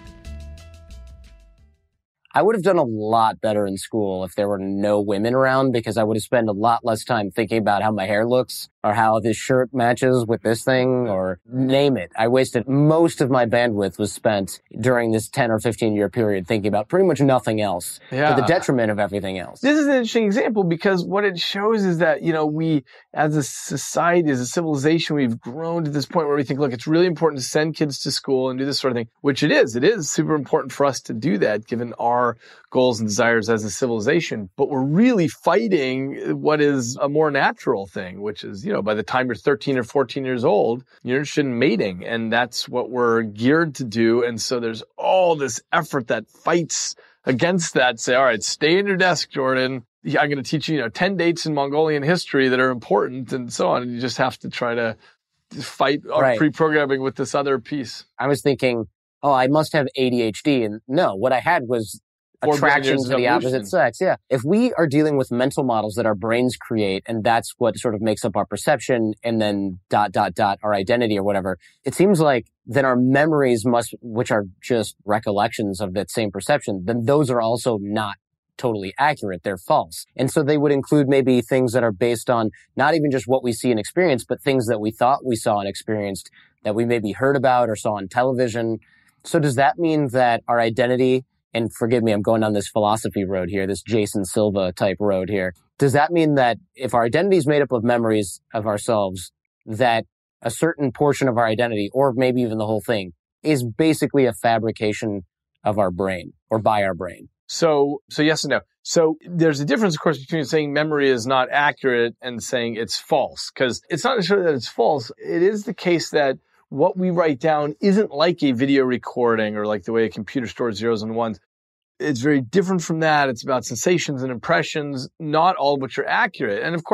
I would have done a lot better in school if there were no women around, because I would have spent a lot less time thinking about how my hair looks or how this shirt matches with this thing or name it. I wasted most of my bandwidth was spent during this 10 or 15 year period thinking about pretty much nothing else to the detriment of everything else. This is an interesting example because what it shows is that, we as a society, as a civilization, we've grown to this point where we think, look, it's really important to send kids to school and do this sort of thing, which it is. It is super important for us to do that given our goals and desires as a civilization. But we're really fighting what is a more natural thing, which is, by the time you're 13 or 14 years old, you're interested in mating. And that's what we're geared to do. And so there's all this effort that fights against that. Say, all right, stay in your desk, Jordan. I'm going to teach you, 10 dates in Mongolian history that are important and so on. And you just have to try to fight pre-programming with this other piece. I was thinking, I must have ADHD. And no, what I had was attraction to the opposite sex. Yeah. If we are dealing with mental models that our brains create, and that's what sort of makes up our perception, and then ... our identity or whatever, it seems like then our memories which are just recollections of that same perception, then those are also not totally accurate. They're false. And so they would include maybe things that are based on not even just what we see and experience, but things that we thought we saw and experienced that we maybe heard about or saw on television. So does that mean that our identity, and forgive me, I'm going down this philosophy road here, this Jason Silva type road here. Does that mean that if our identity is made up of memories of ourselves, that a certain portion of our identity, or maybe even the whole thing, is basically a fabrication of our brain or by our brain? So yes and no. So there's a difference, of course, between saying memory is not accurate and saying it's false, because it's not necessarily that it's false. It is the case that what we write down isn't like a video recording or like the way a computer stores zeros and ones. It's very different from that. It's about sensations and impressions, not all of which are accurate. And of course,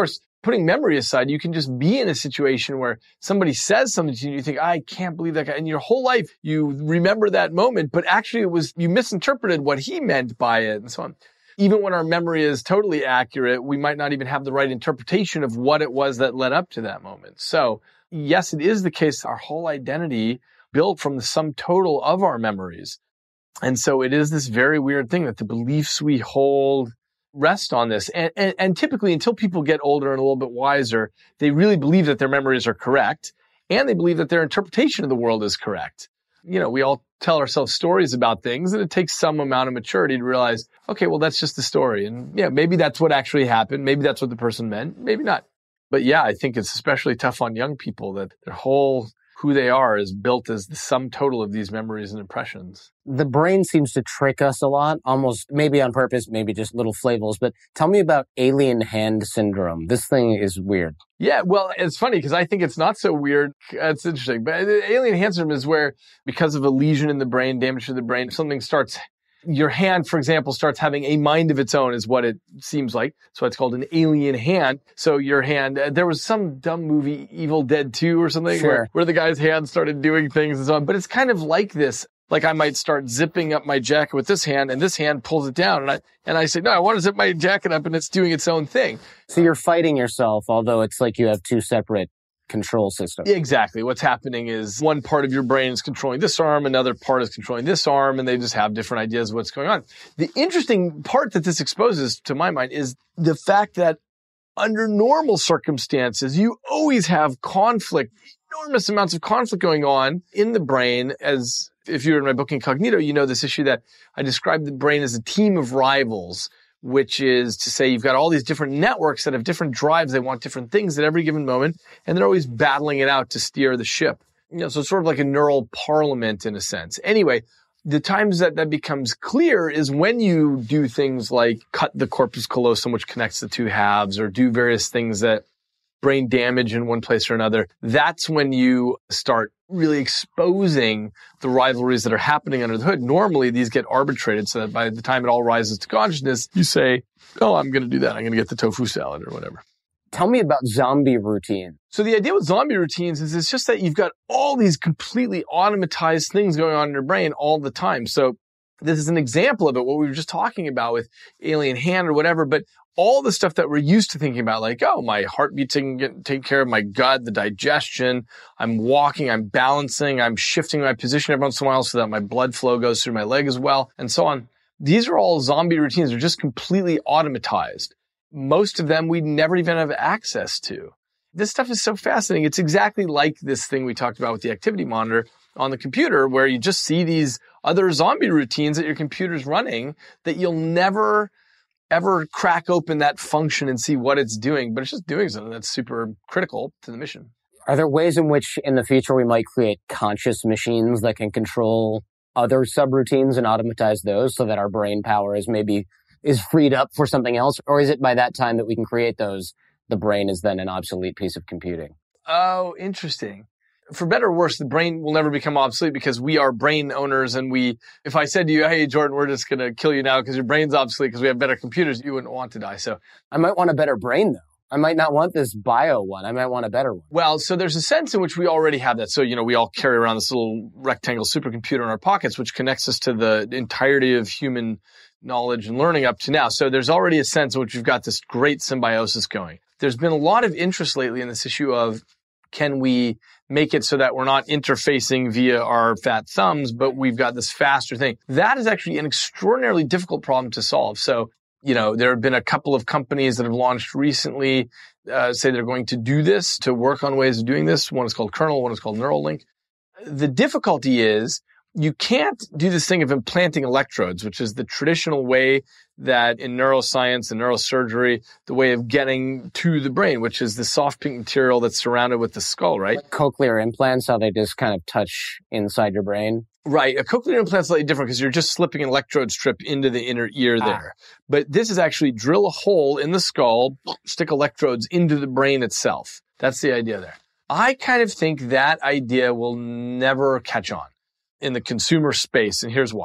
putting memory aside, you can just be in a situation where somebody says something to you and you think, I can't believe that guy. And your whole life, you remember that moment, but actually you misinterpreted what he meant by it and so on. Even when our memory is totally accurate, we might not even have the right interpretation of what it was that led up to that moment. So yes, it is the case. Our whole identity built from the sum total of our memories. And so it is this very weird thing that the beliefs we hold rest on this. And typically, until people get older and a little bit wiser, they really believe that their memories are correct, and they believe that their interpretation of the world is correct. You know, we all tell ourselves stories about things, and it takes some amount of maturity to realize, okay, well, that's just the story. And yeah, maybe that's what actually happened. Maybe that's what the person meant. Maybe not. But yeah, I think it's especially tough on young people that their whole who they are is built as the sum total of these memories and impressions. The brain seems to trick us a lot, almost maybe on purpose, maybe just little flavels. But tell me about alien hand syndrome. This thing is weird. Yeah, well, it's funny because I think it's not so weird. It's interesting. But alien hand syndrome is where, because of a lesion in the brain, damage to the brain, something starts. Your hand, for example, starts having a mind of its own is what it seems like. So it's called an alien hand. So your hand, there was some dumb movie, Evil Dead 2 or something, sure, where the guy's hand started doing things and so on. But it's kind of like this. Like I might start zipping up my jacket with this hand and this hand pulls it down. And I say, no, I want to zip my jacket up and it's doing its own thing. So you're fighting yourself, although it's like you have two separate control system. Exactly. What's happening is one part of your brain is controlling this arm, another part is controlling this arm, and they just have different ideas of what's going on. The interesting part that this exposes, to my mind, is the fact that under normal circumstances, you always have conflict, enormous amounts of conflict going on in the brain. As if you're in my book Incognito, you know this issue that I describe the brain as a team of rivals, which is to say you've got all these different networks that have different drives. They want different things at every given moment, and they're always battling it out to steer the ship. You know, so it's sort of like a neural parliament in a sense. Anyway, the times that becomes clear is when you do things like cut the corpus callosum, which connects the two halves, or do various things that brain damage in one place or another. That's when you start really exposing the rivalries that are happening under the hood. Normally, these get arbitrated so that by the time it all rises to consciousness, you say, oh, I'm going to do that. I'm going to get the tofu salad or whatever. Tell me about zombie routine. So the idea with zombie routines is it's just that you've got all these completely automatized things going on in your brain all the time. So this is an example of it, what we were just talking about with alien hand or whatever, but all the stuff that we're used to thinking about, like, oh, my heartbeat's taking care of my gut, the digestion, I'm walking, I'm balancing, I'm shifting my position every once in a while so that my blood flow goes through my leg as well, and so on. These are all zombie routines. They're just completely automatized. Most of them we never even have access to. This stuff is so fascinating. It's exactly like this thing we talked about with the activity monitor on the computer, where you just see these other zombie routines that your computer's running that you'll never ever crack open that function and see what it's doing, but it's just doing something that's super critical to the mission. Are there ways in which in the future we might create conscious machines that can control other subroutines and automatize those so that our brain power is freed up for something else? Or is it by that time that we can create those, the brain is then an obsolete piece of computing? Oh, interesting. For better or worse, the brain will never become obsolete because we are brain owners. And if I said to you, hey, Jordan, we're just going to kill you now because your brain's obsolete because we have better computers, you wouldn't want to die. So I might want a better brain, though. I might not want this bio one. I might want a better one. Well, so there's a sense in which we already have that. So, we all carry around this little rectangle supercomputer in our pockets, which connects us to the entirety of human knowledge and learning up to now. So there's already a sense in which we've got this great symbiosis going. There's been a lot of interest lately in this issue of, can we make it so that we're not interfacing via our fat thumbs, but we've got this faster thing? That is actually an extraordinarily difficult problem to solve. So, there have been a couple of companies that have launched recently, say they're going to do this, to work on ways of doing this. One is called Kernel, one is called Neuralink. The difficulty is you can't do this thing of implanting electrodes, which is the traditional way that in neuroscience and neurosurgery, the way of getting to the brain, which is the soft pink material that's surrounded with the skull, right? Like cochlear implants, how they just kind of touch inside your brain. Right. A cochlear implant is slightly different because you're just slipping an electrode strip into the inner ear there. But this is actually drill a hole in the skull, stick electrodes into the brain itself. That's the idea there. I kind of think that idea will never catch on in the consumer space, and here's why.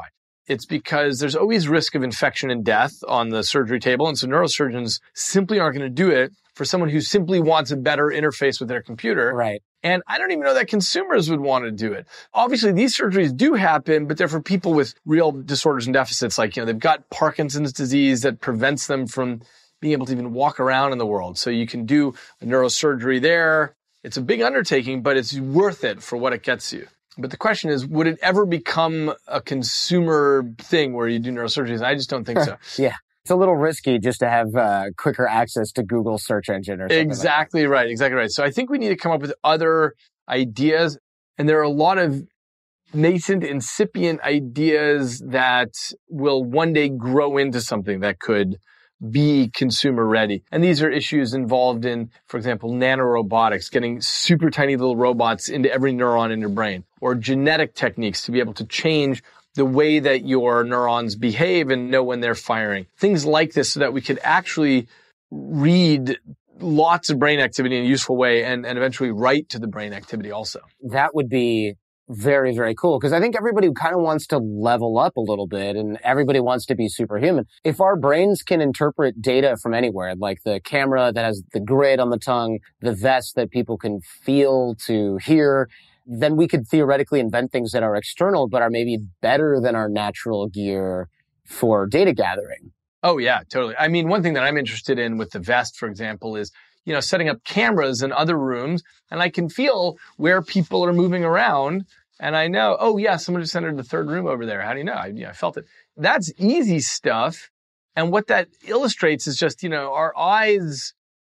it's because there's always risk of infection and death on the surgery table. And so neurosurgeons simply aren't going to do it for someone who simply wants a better interface with their computer. Right. And I don't even know that consumers would want to do it. Obviously, these surgeries do happen, but they're for people with real disorders and deficits. Like, they've got Parkinson's disease that prevents them from being able to even walk around in the world. So you can do a neurosurgery there. It's a big undertaking, but it's worth it for what it gets you. But the question is, would it ever become a consumer thing where you do neurosurgeries? I just don't think so. Yeah. It's a little risky just to have quicker access to Google search engine or something. Exactly like right. Exactly right. So I think we need to come up with other ideas. And there are a lot of nascent, incipient ideas that will one day grow into something that could be consumer ready. And these are issues involved in, for example, nanorobotics, getting super tiny little robots into every neuron in your brain, or genetic techniques to be able to change the way that your neurons behave and know when they're firing. Things like this so that we could actually read lots of brain activity in a useful way and eventually write to the brain activity also. That would be very, very cool, because I think everybody kind of wants to level up a little bit and everybody wants to be superhuman. If our brains can interpret data from anywhere, like the camera that has the grid on the tongue, the vest that people can feel to hear, then we could theoretically invent things that are external but are maybe better than our natural gear for data gathering. Oh, yeah, totally. I mean, one thing that I'm interested in with the vest, for example, is setting up cameras in other rooms, and I can feel where people are moving around, and I know, oh yeah, someone just entered the third room over there. How do you know? I felt it. That's easy stuff, and what that illustrates is just, our eyes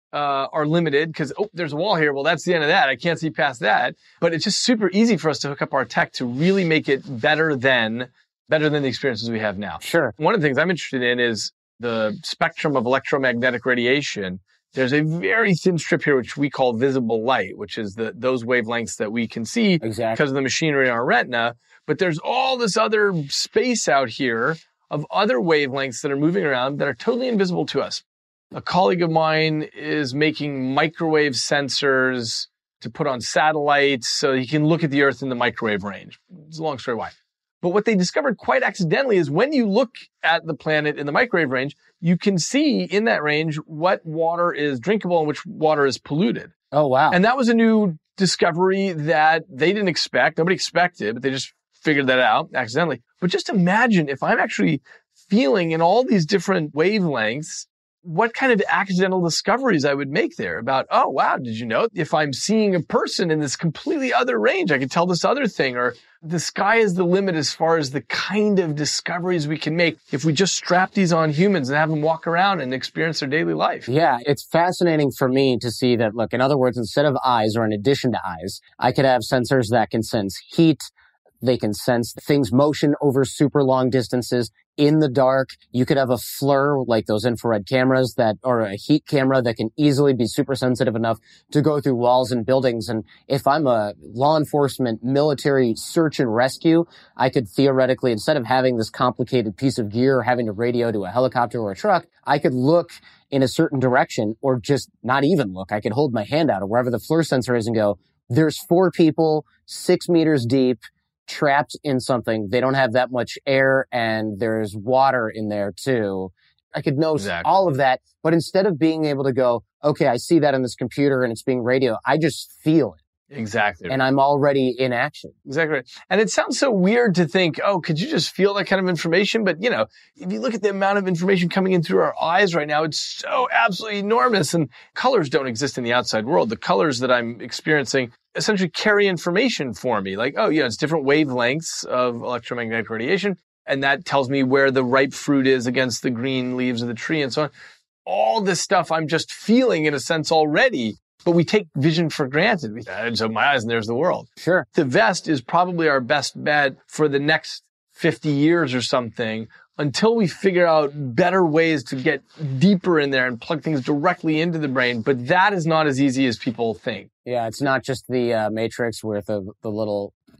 are limited because, there's a wall here. Well, that's the end of that. I can't see past that. But it's just super easy for us to hook up our tech to really make it better than the experiences we have now. Sure. One of the things I'm interested in is the spectrum of electromagnetic radiation. There's a very thin strip here, which we call visible light, which is those wavelengths that we can see because of the machinery in our retina. But there's all this other space out here of other wavelengths that are moving around that are totally invisible to us. A colleague of mine is making microwave sensors to put on satellites so he can look at the Earth in the microwave range. It's a long story why. But what they discovered quite accidentally is when you look at the planet in the microwave range, you can see in that range what water is drinkable and which water is polluted. Oh, wow. And that was a new discovery that they didn't expect. Nobody expected, but they just figured that out accidentally. But just imagine if I'm actually feeling in all these different wavelengths, what kind of accidental discoveries I would make there about, oh, wow, did you know if I'm seeing a person in this completely other range, I could tell this other thing, or the sky is the limit as far as the kind of discoveries we can make if we just strap these on humans and have them walk around and experience their daily life. Yeah, it's fascinating for me to see that, look, in other words, instead of eyes or in addition to eyes, I could have sensors that can sense heat. They can sense things motion over super long distances in the dark. You could have a FLIR, like those infrared cameras or a heat camera that can easily be super sensitive enough to go through walls and buildings. And if I'm a law enforcement, military search and rescue, I could theoretically, instead of having this complicated piece of gear or having to radio to a helicopter or a truck, I could look in a certain direction or just not even look. I could hold my hand out or wherever the FLIR sensor is and go, there's 4 people, 6 meters deep, trapped in something. They don't have that much air and there's water in there too. I could know all of that, but instead of being able to go, okay, I see that on this computer and it's being radio, I just feel it. Exactly. And I'm already in action. Exactly. And it sounds so weird to think, oh, could you just feel that kind of information? But, if you look at the amount of information coming in through our eyes right now, it's so absolutely enormous. And colors don't exist in the outside world. The colors that I'm experiencing essentially carry information for me. Like, it's different wavelengths of electromagnetic radiation. And that tells me where the ripe fruit is against the green leaves of the tree and so on. All this stuff I'm just feeling in a sense already. But we take vision for granted. It's open my eyes and there's the world. Sure. The vest is probably our best bet for the next 50 years or something until we figure out better ways to get deeper in there and plug things directly into the brain. But that is not as easy as people think. Yeah, it's not just the Matrix with the little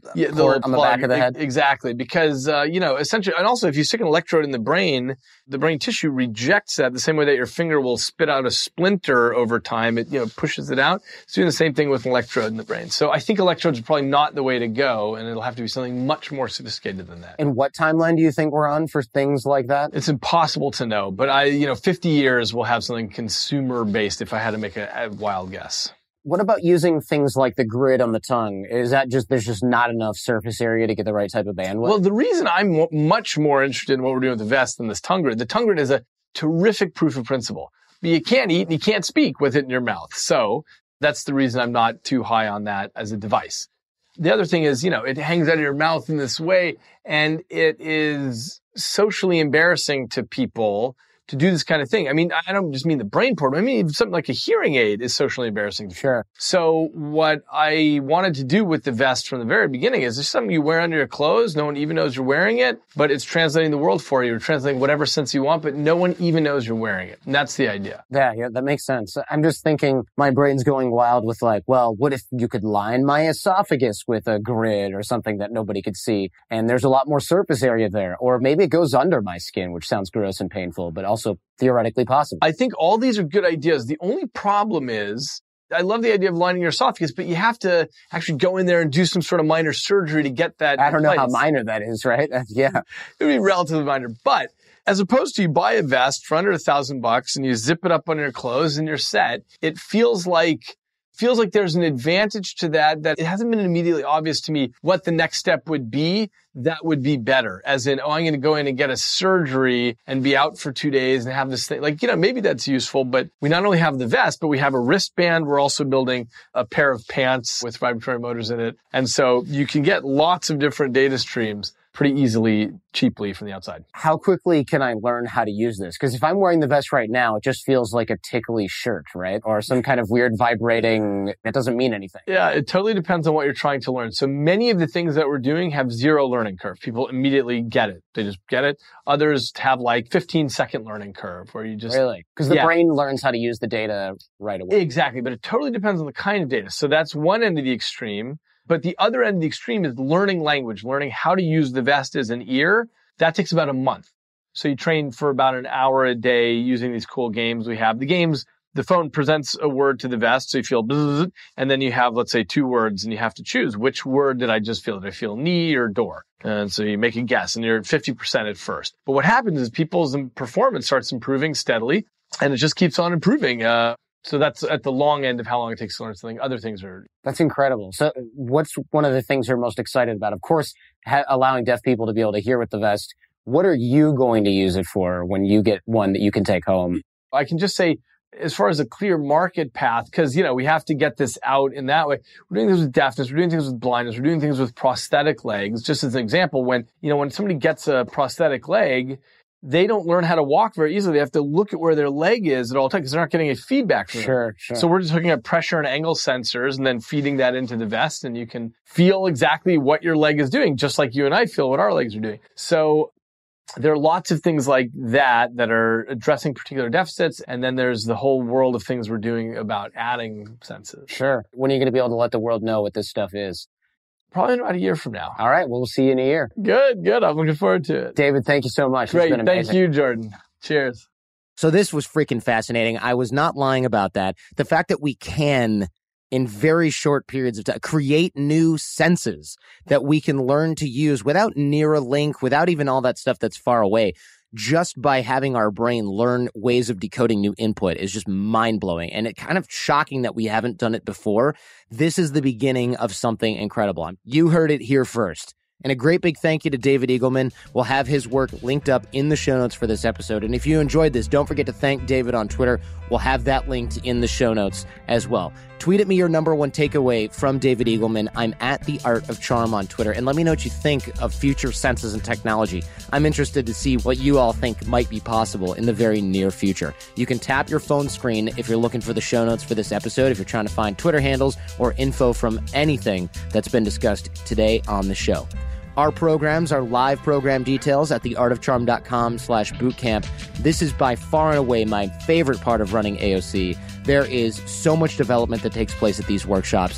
port on the back of the head. Exactly. Because, essentially, and also if you stick an electrode in the brain tissue rejects that the same way that your finger will spit out a splinter over time. It, pushes it out. It's doing the same thing with an electrode in the brain. So I think electrodes are probably not the way to go, and it'll have to be something much more sophisticated than that. And what timeline do you think we're on for things like that? It's impossible to know, but 50 years we'll have something consumer-based if I had to make a wild guess. What about using things like the grid on the tongue? Is that there's just not enough surface area to get the right type of bandwidth? Well, the reason I'm much more interested in what we're doing with the vest than this tongue grid, the tongue grid is a terrific proof of principle. But you can't eat and you can't speak with it in your mouth. So that's the reason I'm not too high on that as a device. The other thing is, it hangs out of your mouth in this way, and it is socially embarrassing to people to do this kind of thing. I mean, I don't just mean the brain port. I mean, something like a hearing aid is socially embarrassing. Sure. So what I wanted to do with the vest from the very beginning is there's something you wear under your clothes. No one even knows you're wearing it, but it's translating the world for you. You're translating whatever sense you want, but no one even knows you're wearing it. And that's the idea. Yeah, that makes sense. I'm just thinking my brain's going wild with what if you could line my esophagus with a grid or something that nobody could see, and there's a lot more surface area there. Or maybe it goes under my skin, which sounds gross and painful, but also theoretically possible. I think all these are good ideas. The only problem is, I love the idea of lining your esophagus, but you have to actually go in there and do some sort of minor surgery to get that. I don't know how minor that is, right? Yeah. It would be relatively minor. But as opposed to you buy a vest for under $1,000 and you zip it up on your clothes and you're set, it feels like there's an advantage to that it hasn't been immediately obvious to me what the next step would be that would be better. As in, I'm going to go in and get a surgery and be out for 2 days and have this thing. Maybe that's useful, but we not only have the vest, but we have a wristband. We're also building a pair of pants with vibratory motors in it. And so you can get lots of different data streams pretty easily, cheaply from the outside. How quickly can I learn how to use this? Because if I'm wearing the vest right now, it just feels like a tickly shirt, right? Or some kind of weird vibrating, it doesndoesn't mean anything. Yeah, it totally depends on what you're trying to learn. So many of the things that we're doing have zero learning curve. People immediately get it. They just get it. Others have 15-second learning curve where you just... Really? Because the brain learns how to use the data right away. Exactly, but it totally depends on the kind of data. So that's one end of the extreme. But the other end of the extreme is learning language, learning how to use the vest as an ear. That takes about a month. So you train for about an hour a day using these cool games we have. The games, the phone presents a word to the vest, so you feel bzzz, and then you have, let's say, 2 words, and you have to choose which word did I just feel? Did I feel knee or door? And so you make a guess, and you're at 50% at first. But what happens is people's performance starts improving steadily, and it just keeps on improving. So that's at the long end of how long it takes to learn something. Other things are... That's incredible. So what's one of the things you're most excited about? Of course, allowing deaf people to be able to hear with the vest. What are you going to use it for when you get one that you can take home? I can just say, as far as a clear market path, because, we have to get this out in that way. We're doing things with deafness. We're doing things with blindness. We're doing things with prosthetic legs. Just as an example, when somebody gets a prosthetic leg, they don't learn how to walk very easily. They have to look at where their leg is at all times because they're not getting a feedback from it. Sure. So we're just hooking up pressure and angle sensors and then feeding that into the vest, and you can feel exactly what your leg is doing, just like you and I feel what our legs are doing. So there are lots of things like that are addressing particular deficits, and then there's the whole world of things we're doing about adding senses. Sure. When are you going to be able to let the world know what this stuff is? Probably in about a year from now. All right. Well, we'll see you in a year. Good. I'm looking forward to it. David, thank you so much. Great. It's been amazing. Thank you, Jordan. Cheers. So this was freaking fascinating. I was not lying about that. The fact that we can, in very short periods of time, create new senses that we can learn to use without Neuralink, without even all that stuff that's far away. Just by having our brain learn ways of decoding new input is just mind-blowing. And it's kind of shocking that we haven't done it before. This is the beginning of something incredible. You heard it here first. And a great big thank you to David Eagleman. We'll have his work linked up in the show notes for this episode. And if you enjoyed this, don't forget to thank David on Twitter. We'll have that linked in the show notes as well. Tweet at me your number one takeaway from David Eagleman. I'm at The Art of Charm on Twitter. And let me know what you think of future senses and technology. I'm interested to see what you all think might be possible in the very near future. You can tap your phone screen if you're looking for the show notes for this episode, if you're trying to find Twitter handles or info from anything that's been discussed today on the show. Our programs are live program details at theartofcharm.com/bootcamp. This is by far and away my favorite part of running AOC. There is so much development that takes place at these workshops.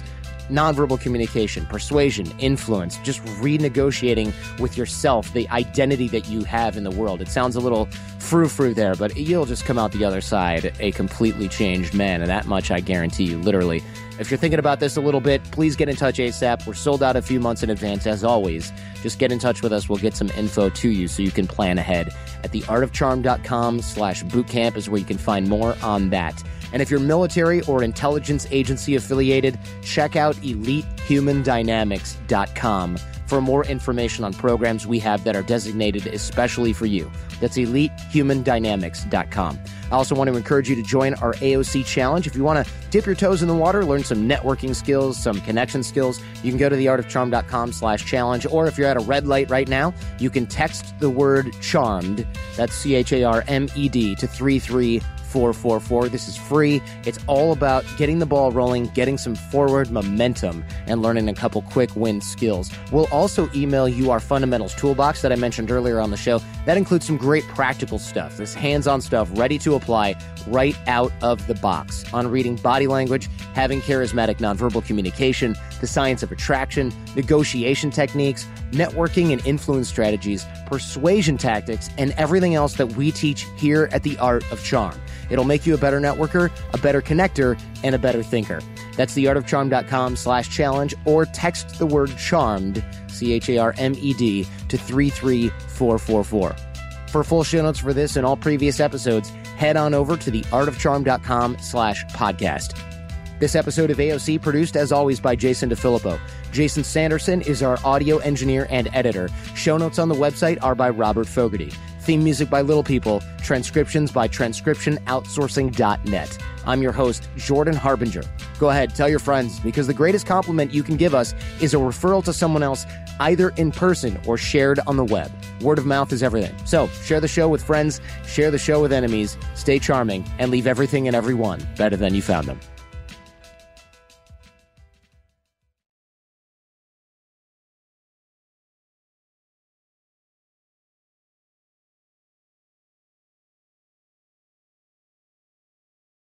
nonverbal communication, persuasion, influence, just renegotiating with yourself the identity that you have in the world. It sounds a little frou-frou there, but you'll just come out the other side a completely changed man, and that much I guarantee you, literally. If you're thinking about this a little bit, please get in touch ASAP. We're sold out a few months in advance, as always. Just get in touch with us. We'll get some info to you so you can plan ahead. At theartofcharm.com/bootcamp is where you can find more on that. And if you're military or intelligence agency affiliated, check out EliteHumanDynamics.com for more information on programs we have that are designated especially for you. That's EliteHumanDynamics.com. I also want to encourage you to join our AOC Challenge. If you want to dip your toes in the water, learn some networking skills, some connection skills, you can go to theartofcharm.com/challenge. Or if you're at a red light right now, you can text the word CHARMED, that's CHARMED, to 33444. This is free. It's all about getting the ball rolling, getting some forward momentum, and learning a couple quick win skills. We'll also email you our fundamentals toolbox that I mentioned earlier on the show. That includes some great practical stuff, this hands-on stuff ready to apply right out of the box on reading body language, having charismatic nonverbal communication, the science of attraction, negotiation techniques, networking and influence strategies, persuasion tactics, and everything else that we teach here at The Art of Charm. It'll make you a better networker, a better connector, and a better thinker. That's theartofcharm.com/challenge, or text the word CHARMED, CHARMED, to 33444. For full show notes for this and all previous episodes, head on over to theartofcharm.com/podcast. This episode of AOC produced, as always, by Jason DeFilippo. Jason Sanderson is our audio engineer and editor. Show notes on the website are by Robert Fogarty. Theme music by Little People. Transcriptions by transcriptionoutsourcing.net. I'm your host, Jordan Harbinger. Go ahead, tell your friends, because the greatest compliment you can give us is a referral to someone else, either in person or shared on the web. Word of mouth is everything. So share the show with friends, share the show with enemies, stay charming, and leave everything and everyone better than you found them.